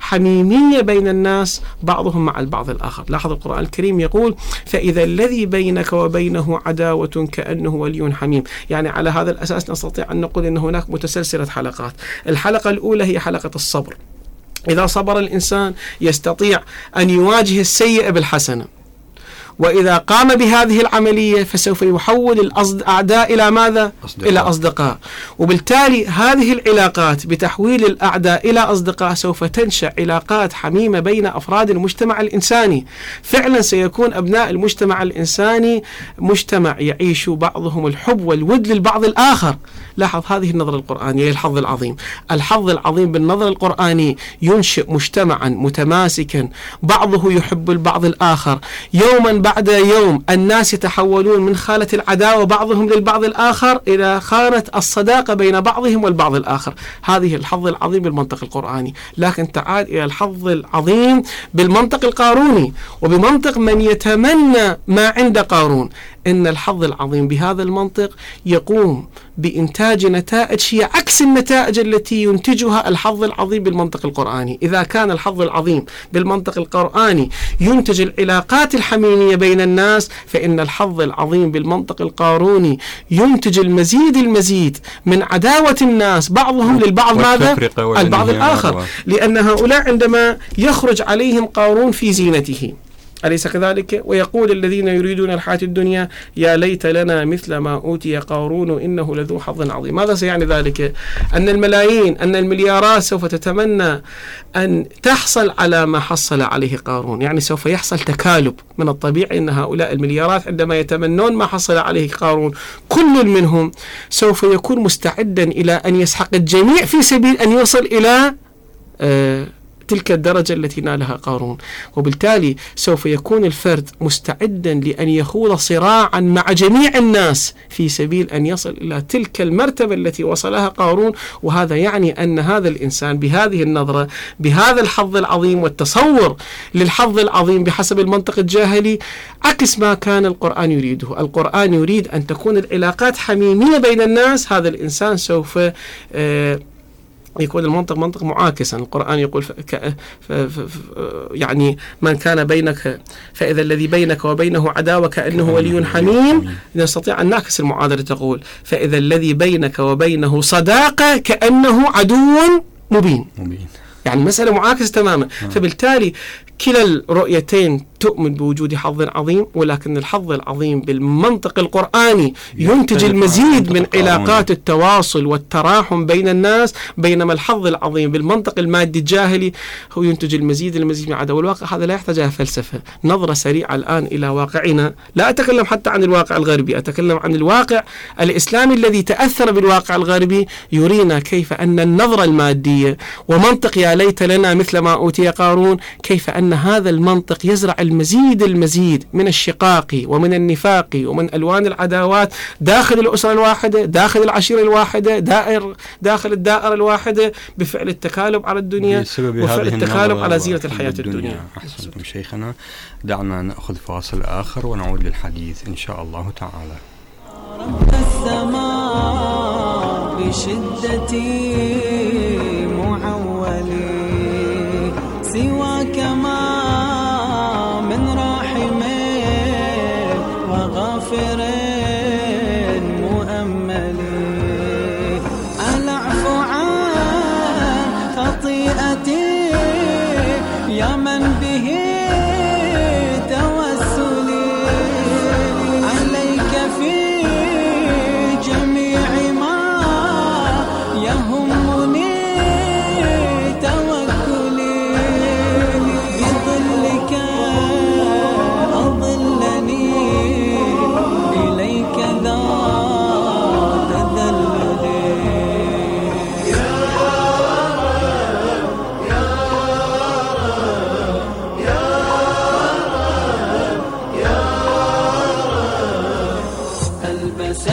حميمية بين الناس بعضهم مع البعض الآخر. لاحظ القرآن الكريم يقول: فإذا الذي بينك وبينه عداوة كأنه ولي حميم. يعني على هذا الأساس نستطيع أن نقول أن هناك متسلسلة حلقات. الحلقة الأولى هي حلقة الصبر. إذا صبر الإنسان يستطيع أن يواجه السيئة بالحسنة، وإذا قام بهذه العملية فسوف يحول الأعداء إلى ماذا؟ إلى أصدقاء. وبالتالي هذه العلاقات بتحويل الأعداء إلى أصدقاء سوف تنشأ علاقات حميمة بين أفراد المجتمع الإنساني. فعلا سيكون أبناء المجتمع الإنساني مجتمع يعيش بعضهم الحب والود للبعض الآخر. لاحظ هذه النظرة القرآنية للحظ العظيم. الحظ العظيم بالنظرة القرآنية ينشئ مجتمعا متماسكا بعضه يحب البعض الآخر. يوما بعد يوم الناس يتحولون من خانة العداوة بعضهم للبعض الآخر إلى خانة الصداقة بين بعضهم والبعض الآخر. هذه الحظ العظيم بالمنطق القرآني. لكن تعال إلى الحظ العظيم بالمنطق القاروني وبمنطق من يتمنى ما عند قارون. إن الحظ العظيم بهذا المنطق يقوم بإنتاج نتائج هي عكس النتائج التي ينتجها الحظ العظيم بالمنطق القرآني. إذا كان الحظ العظيم بالمنطق القرآني ينتج العلاقات الحميمية بين الناس، فإن الحظ العظيم بالمنطق القاروني ينتج المزيد من عداوة الناس بعضهم للبعض ماذا؟ البعض الآخر. لأن هؤلاء عندما يخرج عليهم قارون في زينته، أليس كذلك؟ ويقول الذين يريدون الحياة الدنيا يا ليت لنا مثل ما أوتي قارون إنه لذو حظ عظيم. ماذا سيعني ذلك؟ أن الملايين، أن المليارات سوف تتمنى أن تحصل على ما حصل عليه قارون. يعني سوف يحصل تكالب. من الطبيعي أن هؤلاء المليارات عندما يتمنون ما حصل عليه قارون كل منهم سوف يكون مستعدا إلى أن يسحق الجميع في سبيل أن يوصل إلى تلك الدرجة التي نالها قارون. وبالتالي سوف يكون الفرد مستعدا لأن يخوض صراعا مع جميع الناس في سبيل أن يصل إلى تلك المرتبة التي وصلها قارون. وهذا يعني أن هذا الإنسان بهذه النظرة بهذا الحظ العظيم والتصور للحظ العظيم بحسب المنطق الجاهلي عكس ما كان القرآن يريده. القرآن يريد أن تكون العلاقات حميمية بين الناس. هذا الإنسان سوف يكون المنطق منطق معاكسا. القرآن يقول يعني من كان بينك فإذا الذي بينك وبينه عداوة كأنه ولي حميم. نستطيع أن نعكس المعادلة تقول فإذا الذي بينك وبينه صداقة كأنه عدو مبين. يعني مسألة معاكسة تماما. فبالتالي كلا الرؤيتين تؤمن بوجود حظ عظيم، ولكن الحظ العظيم بالمنطق القرآني ينتج المزيد من علاقات التواصل والتراحم بين الناس، بينما الحظ العظيم بالمنطق المادي الجاهلي هو ينتج المزيد من عداوة. الواقع هذا لا يحتاج فلسفة. نظرة سريعة الآن إلى واقعنا، لا أتكلم حتى عن الواقع الغربي، أتكلم عن الواقع الإسلامي الذي تأثر بالواقع الغربي، يرينا كيف أن النظرة المادية ومنطق يا ليت لنا مثل ما أوتي قارون، كيف أن هذا المنطق يزرع المزيد من الشقاق ومن النفاق ومن ألوان العداوات داخل الأسرة الواحدة، داخل العشيرة الواحدة، داخل الدائرة الواحدة، بفعل التكالب على الدنيا وفعل التكالب على زينة الحياة الدنيا. أحسنتم شيخنا. دعنا نأخذ فاصل آخر ونعود للحديث إن شاء الله تعالى. رب السماء بشدتي معولي سواك ما من راحم وغافر مؤمل. العفو عن خطيئتي يا من به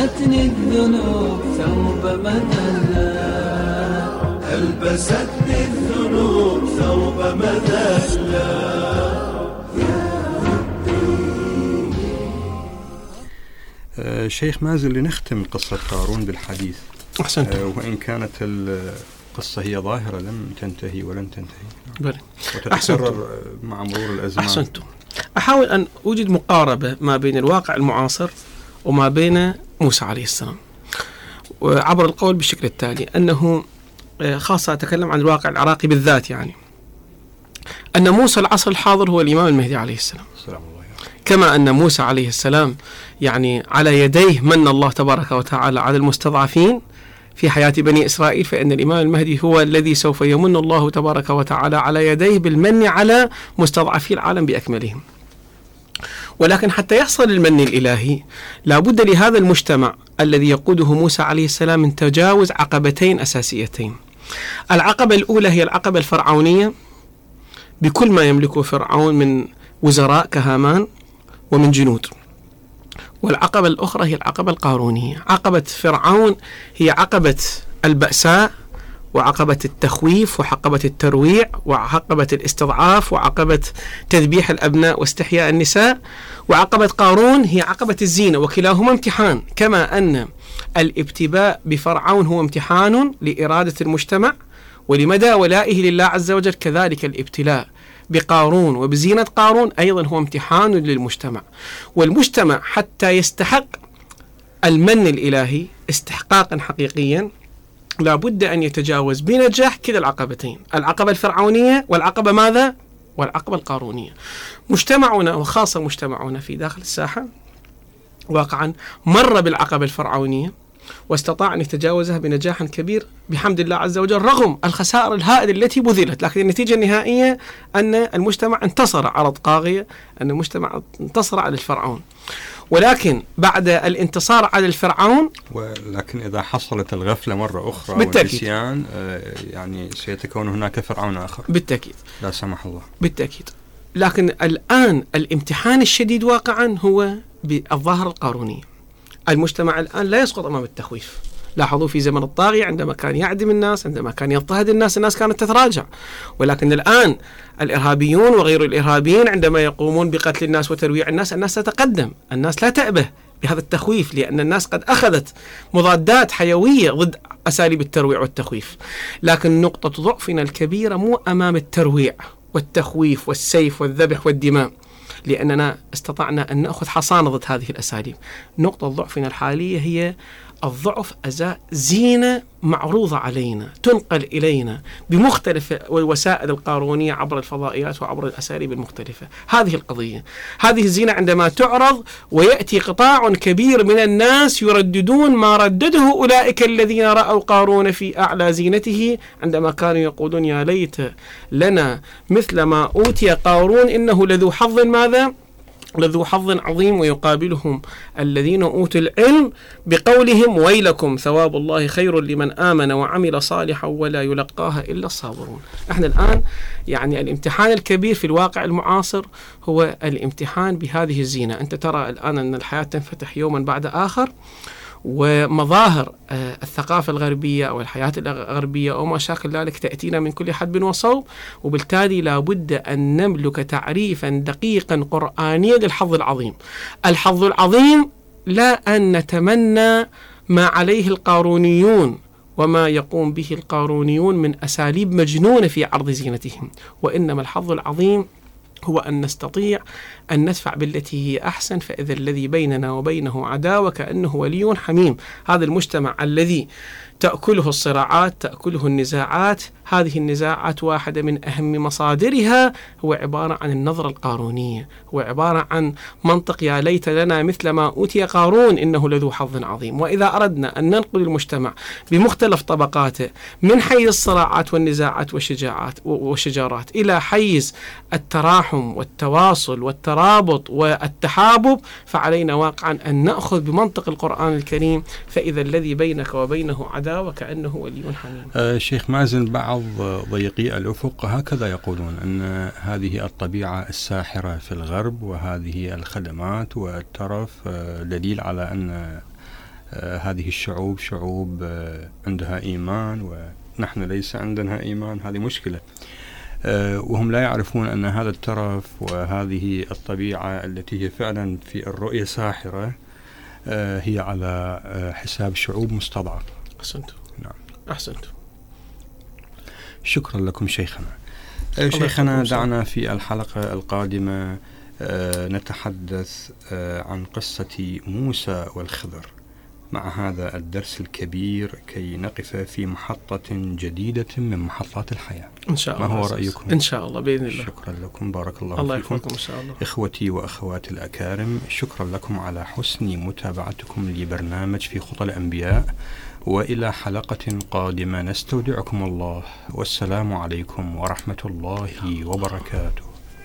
ألبستني الذنوب ثوب مذلة، ألبستني الذنوب ثوب مذلة. شيخ مازن، لنختم قصة قارون بالحديث. أحسنت. وإن كانت القصة هي ظاهرة لم تنتهي ولن تنتهي بلى. وتتكرر مع مرور الأزمان. أحسنتم. أحاول أن أوجد مقاربة ما بين الواقع المعاصر وما بين موسى عليه السلام، وعبر القول بالشكل التالي، أنه خاصة أتكلم عن الواقع العراقي بالذات، يعني أن موسى العصر الحاضر هو الإمام المهدي عليه السلام، كما أن موسى عليه السلام يعني على يديه من الله تبارك وتعالى على المستضعفين في حياة بني إسرائيل، فإن الإمام المهدي هو الذي سوف يمن الله تبارك وتعالى على يديه بالمن على مستضعفي العالم بأكملهم. ولكن حتى يحصل المن الإلهي لابد لهذا المجتمع الذي يقوده موسى عليه السلام من تجاوز عقبتين أساسيتين. العقبة الأولى هي العقبة الفرعونية بكل ما يملكه فرعون من وزراء كهامان ومن جنود، والعقبة الأخرى هي العقبة القارونية. عقبة فرعون هي عقبة البأساء وعقبة التخويف وعقبة الترويع وعقبة الاستضعاف وعقبة تذبيح الأبناء واستحياء النساء، وعقبة قارون هي عقبة الزينة، وكلاهما امتحان. كما أن الابتلاء بفرعون هو امتحان لإرادة المجتمع ولمدى ولائه لله عز وجل، كذلك الابتلاء بقارون وبزينة قارون أيضا هو امتحان للمجتمع. والمجتمع حتى يستحق المن الإلهي استحقاقا حقيقيا لابد أن يتجاوز بنجاح كلا العقبتين، العقبة الفرعونية والعقبة ماذا؟ والعقبة القارونية. مجتمعنا وخاصة مجتمعنا في داخل الساحة واقعا مر بالعقبة الفرعونية واستطاع أن يتجاوزها بنجاح كبير بحمد الله عز وجل، رغم الخسائر الهائلة التي بذلت، لكن النتيجة النهائية أن المجتمع انتصر على الطاغية، أن المجتمع انتصر على الفرعون. ولكن بعد الانتصار على الفرعون، ولكن إذا حصلت الغفلة مرة أخرى والنسيان يعني سيتكون هناك فرعون آخر بالتأكيد، لا سمح الله. بالتأكيد. لكن الآن الامتحان الشديد واقعا هو بالظاهرة القارونية. المجتمع الآن لا يسقط أمام التخويف. لاحظوا في زمن الطاغية عندما كان يعدم الناس، عندما كان يضطهد الناس كانت تتراجع، ولكن الآن الإرهابيون وغير الإرهابيين عندما يقومون بقتل الناس وترويع الناس تتقدم، الناس لا تأبه بهذا التخويف، لأن الناس قد أخذت مضادات حيوية ضد أساليب الترويع والتخويف. لكن نقطة ضعفنا الكبيرة مو أمام الترويع والتخويف والسيف والذبح والدماء، لأننا استطعنا أن نأخذ حصانة ضد هذه الأساليب. نقطة ضعفنا الحالية هي الضعف أزاء زينة معروضة علينا، تنقل إلينا بمختلف الوسائل القارونية عبر الفضائيات وعبر الأساليب المختلفة. هذه القضية، هذه الزينة عندما تعرض ويأتي قطاع كبير من الناس يرددون ما ردده أولئك الذين رأوا قارون في أعلى زينته عندما كانوا يقولون يا ليت لنا مثل ما أوتي قارون إنه لذو حظ ماذا؟ لذو حظ عظيم. ويقابلهم الذين أوتوا العلم بقولهم ويلكم ثواب الله خير لمن آمن وعمل صالحا ولا يلقاها إلا الصابرون. احنا الآن يعني الامتحان الكبير في الواقع المعاصر هو الامتحان بهذه الزينة. أنت ترى الآن أن الحياة تنفتح يوما بعد آخر، ومظاهر الثقافة الغربية أو الحياة الغربية أو ما شاكل ذلك تأتينا من كل حدب وصوب، وبالتالي لابد أن نملك تعريفا دقيقا قرآنيا للحظ العظيم. الحظ العظيم لا أن نتمنى ما عليه القارونيون وما يقوم به القارونيون من أساليب مجنونة في عرض زينتهم، وإنما الحظ العظيم هو أن نستطيع أن ندفع بالتي هي أحسن، فإذا الذي بيننا وبينه عداوة كأنه ولي حميم. هذا المجتمع الذي تأكله الصراعات، تأكله النزاعات، هذه النزاعات واحدة من أهم مصادرها هو عبارة عن النظرة القارونية، هو عبارة عن منطق يا ليت لنا مثل ما أوتي قارون إنه لذو حظ عظيم. وإذا أردنا أن ننقل المجتمع بمختلف طبقاته من حيز الصراعات والنزاعات والشجارات إلى حيز التراحم والتواصل والترابط والتحابب، فعلينا واقعا أن نأخذ بمنطق القرآن الكريم، فإذا الذي بينك وبينه عداوة كأنه ولي حميم. شيخ مازن، بعض ضيقي الأفق هكذا يقولون أن هذه الطبيعة الساحرة في الغرب وهذه الخدمات والترف دليل على أن هذه الشعوب شعوب عندها إيمان ونحن ليس عندنا إيمان. هذه مشكلة. وهم لا يعرفون أن هذا الترف وهذه الطبيعة التي هي فعلا في الرؤية ساحرة هي على حساب شعوب مستضعفة. أحسنتم. نعم. أحسنتم. شكرا لكم شيخنا. شيخنا دعنا في الحلقة القادمة نتحدث عن قصة موسى والخضر مع هذا الدرس الكبير كي نقف في محطة جديدة من محطات الحياة إن شاء الله. ما هو رأيكم؟ إن شاء الله بإذن الله. شكرا لكم. بارك الله الله فيكم. يحفظكم إن شاء الله. إخوتي وأخواتي الأكارم، شكرا لكم على حسن متابعتكم لبرنامج في خطى الأنبياء، وإلى حلقة قادمة نستودعكم الله، والسلام عليكم ورحمة الله وبركاته.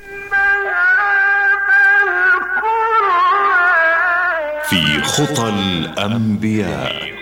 في خطى الأنبياء.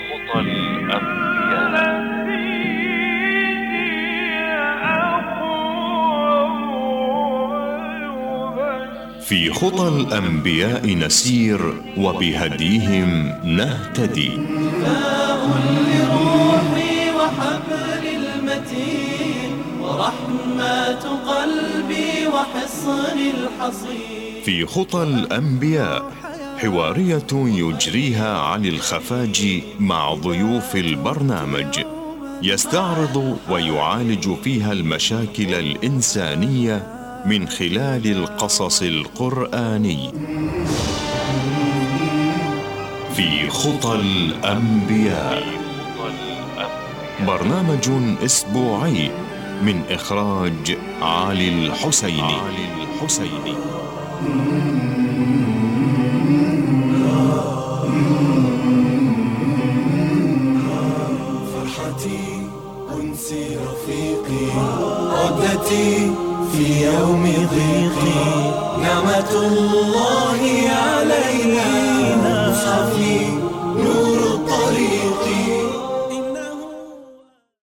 في خطى الأنبياء نسير وبهديهم نهتدي. ماء لروحي وحبل المتين ورحمة قلبي وحصن الحصين. في خطى الأنبياء حوارية يجريها علي الخفاجي مع ضيوف البرنامج، يستعرض ويعالج فيها المشاكل الإنسانية من خلال القصص القرآني. في خطى الأنبياء، برنامج أسبوعي من إخراج علي الحسيني. فرحتي أنسي رفيقي، عدتي في يوم ضيقي، نعمة الله علينا مصحفي